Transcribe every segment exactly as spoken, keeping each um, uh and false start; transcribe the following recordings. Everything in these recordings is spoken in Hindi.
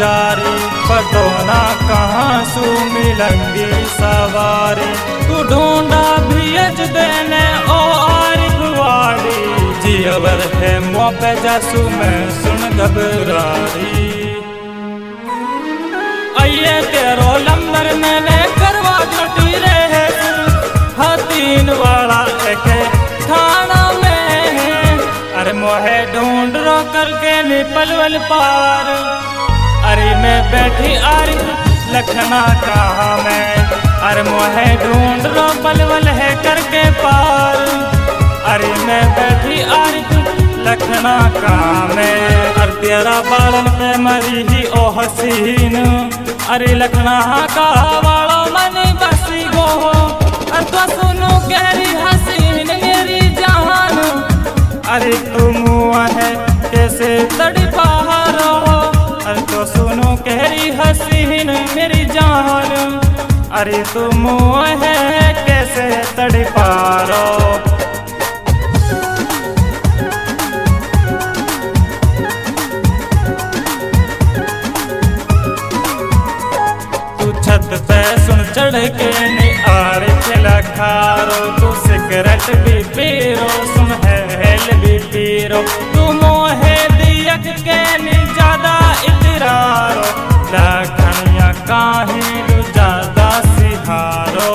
जारी, पतो ना कहाँ सू मिलंगी सवारी। तू ढूंढा भेज देने ओ आरिफ वाड़ी, जीवर है मुँह पे जासू मैं सुन घबरारी। आइए तेरो लंबर मैंने करवा छुट्टी रहे, हतीन वाला एक थाना में है। अरे मोहे ढूंढ रो करके नी पलवल पार, अरे मैं बैठी आरिफ लखना कहाँ मैं। अरे मोहे ढूंढ रो पलवल है करके पार, अरे मैं बैठी आरिफ लखना कहाँ मैं। अरे तेरा बालन पे मरी ही ओ हसीन, अरे लखना का वालो मनी बसी गो। अरे तो सुनो गहरी हसीन मेरी जान, अरे तुम है कैसे तड़पा रहो। अरे तो सुनो गहरी हसीन मेरी जान, अरे तुम है कैसे तड़पा रहो। छत पे सुन चढ़ के नी आरिफ लखारो, तू सिगरेट भी पीरो सुन हेल भी पीरो। तू मोहे दियक के नी ज्यादा इतरारो, लखनिया काहे तू ज्यादा सिहारो।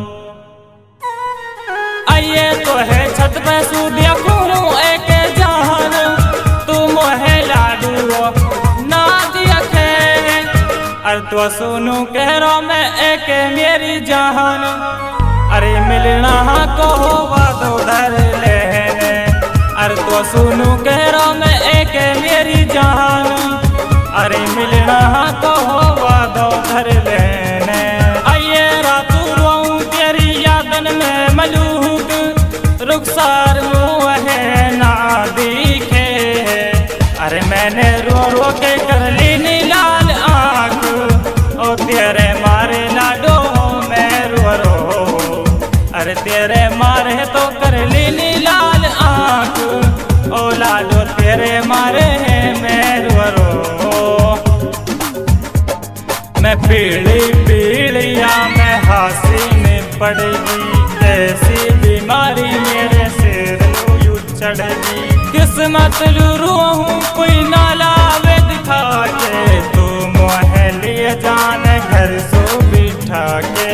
आइए तो है छत पे सूदिया खूरू एक जान, तू मोहे लाडू ना दिया खे। अरे तो सुनू कह रो मैं एक मेरी जान, अरे मिलना को वादो धर लेने। अरे तो सुनू कह रो मैं एक मेरी जान, अरे मिलना को वादो धर लेने। आइए रातू रोऊं तेरी यादन में मलूक, रुखसार मुँह है ना दिखे। अरे मैंने रो रो के कर ली नीलाल आँख, ओ तेरे मारे लाडो मैं रो रो। अरे तेरे मारे तो कर ली नीलाल आँख, ओ लाडो तेरे मारे मैं रो रो। मैं पीली पीलिया मैं हासी में पड़ेगी, ऐसी बीमारी मेरे सिर यू चढ़ेगी। किस्मत लूरू हूँ कोई नाला वे दिखा के, तू मोहे लिए जाने घर सो बिठा के।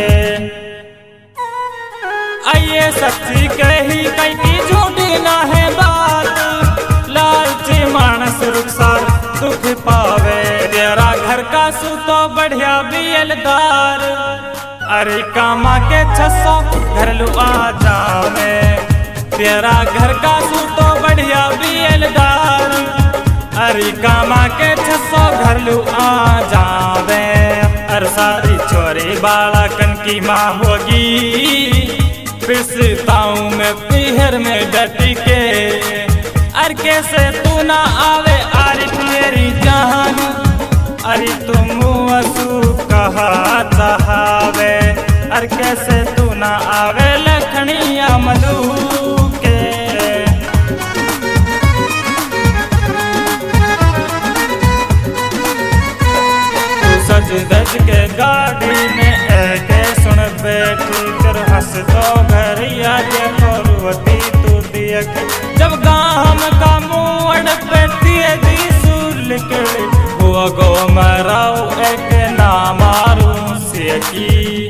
आइए सच्ची कही कहीं की झूठी ना है बात, लालची मानस रुखसार दुख पावे। तेरा घर का सू तो बढ़िया बियलदार, अरे कामा के छसो घर लू आ जावे। तेरा घर का सू तो बढ़िया बियलदार, अरे कामा के छसो घर लू आ जावे। अरे सारी छोरी बालकन की माँ होगी, पिसताऊं मैं पीहर में डटी के। अरे कैसे तू ना आवे आरिफ मेरी जान, अरे तुम असू कहा चाहवे। अरे कैसे तू ना आवे लखनिया मलू के। सज धज के गाड़ी में ऐके सुन बैठी, कर हंस तो घरिया देखो रुवती तू दियक। जब गाम का मुँह पे तेजी सुर निकले, हुआ गो मराऊ एक ना मारू सेकी।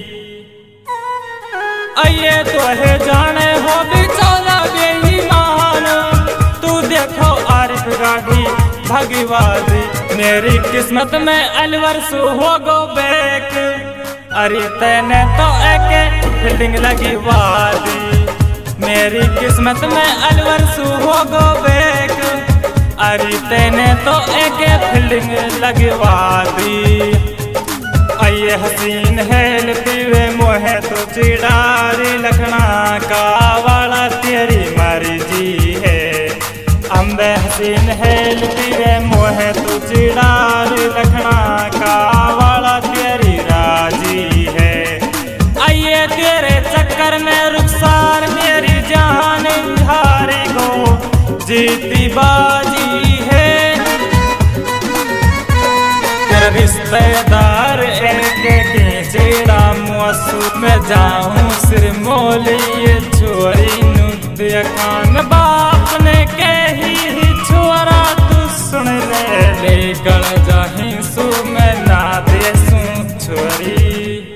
आइए तो है जाने हो बिचौला बेईमान, तू देखो आरिफ गाड़ी भगवादी। मेरी किस्मत में अलवर सु हो गो बैक, अरे तेने तो एक फील्डिंग लगी वादी। मेरी किस्मत में अलवर सु हो गो बैक, अरे तेने तो एक फील्डिंग लगवा दी। आइए हसीन हेल पीवे मोहे तो चिड़ारी, लखना का वाला तेरी मर्जी है। अम्बे हसीन हेल पीवे मोहे तो चिड़ारी, लखना का वाला तेरी राजी है। आइए तेरे चक्कर में रुखसार मेरी जान झारी गो जीती बाजी है। मेरे रिश्तेदार एक केचड़ा मुसू में जाऊं सिर मोली छोरी नु देखन बाप ने कही छोरा तू सुन ले ले गल जाही सु में ना देसू छोरी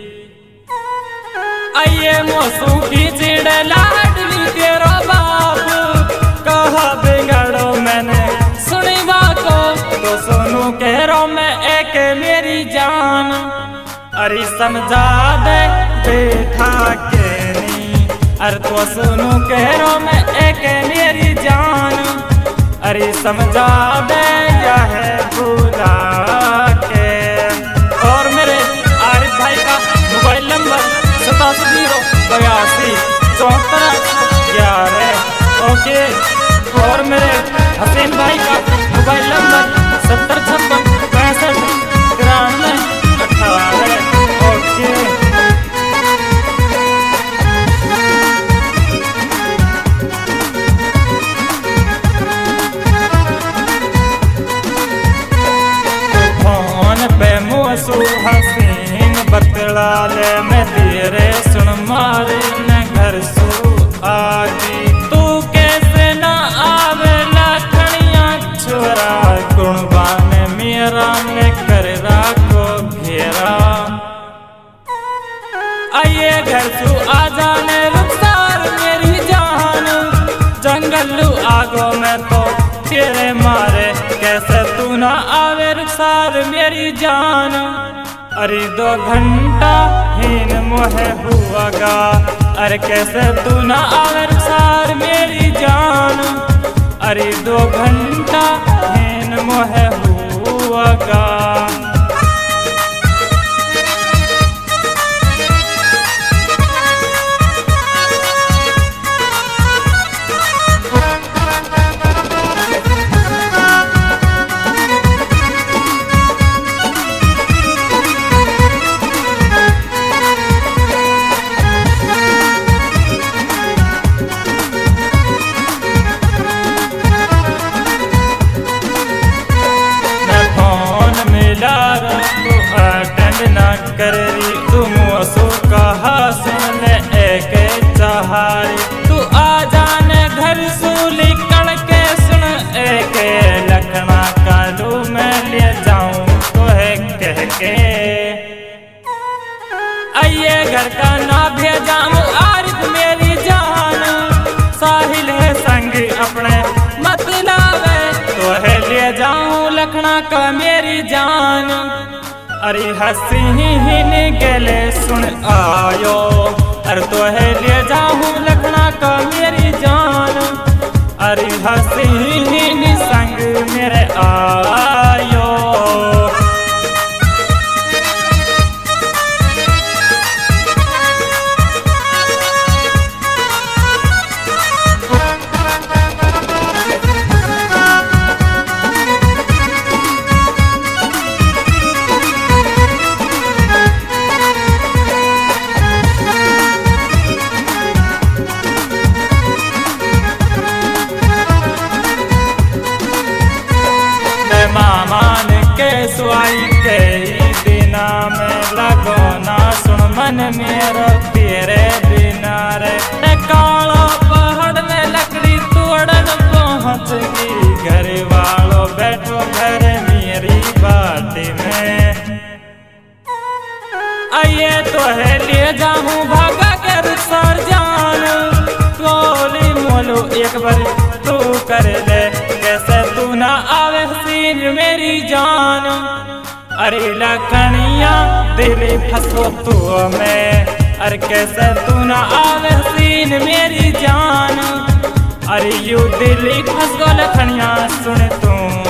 आइए मोसू की चिड़ लाडली तेरा बाप कहा बिगड़ो मैंने सुनी बाको तो सुनू कह रो मैं एक मेरी जान अरे समझा दे बैठा के नी अरे तो सुनू कह रो मैं एक मेरी जान अरे समझा दे या है भूला के। और मेरे आरिफ भाई का मोबाइल नंबर सतासी जीरो बयासी चौहत्तर ग्यारह ओके। और मेरे हसीन भाई का मोबाइल नंबर सत्तर छप्पन पैंसठ तिरानवे अठारह ओके। फोन पे मुसू हसीन बतला ले मैं तेरे सुन मारे न घर सू आगी तू कैसे ना आवे लखनिया छोरा गुणवान मेरा में कर राखो घेरा आइए घर सू आ जाने रुखसार मेरी जान जंगल आगो में तो तेरे मारे कैसे तू ना आवे रुखसार मेरी जान अरे दो घंटा हीन मोहे हुआगा अरे कैसे तू ना आवे रुखसार मेरी जान अरे दो घंटा हीन मोहे हुआगा। तू अटेंड ना करी तू मुसू कहा सुन ले एक चाहारी तू आ जाने घर सूली कण के सुन एक लखना कालू मैं ले जाऊं तो है कह के आइए घर का ना भेजाऊं आरिफ मेरी जान साहिल है संग अपने मत लावे तो है ले जाऊं लखना का मेरी जान अरे हसीन गले सुन आयो अरे तो है ले जाऊं लखना का मेरी जान अरे हसीन संग मेरे आयो। मामान के सुई के बिना में लगोना सुन मन मेरा तेरे बिना रे काला पहाड़ में लकड़ी तोड़न पहुँच गई घर वालों बैठो घर मेरी बाटी में आइए तो है ले जाऊं भागा के रुखसार जान टोली मोलू एक बार तू कर ले कैसे तू ना आवे हसीन मेरी जान अरे लखनिया दिल फंसो तू में अरे कैसे तू ना आवे हसीन मेरी जान अरे यू दिल फंस गो लखनिया सुन तू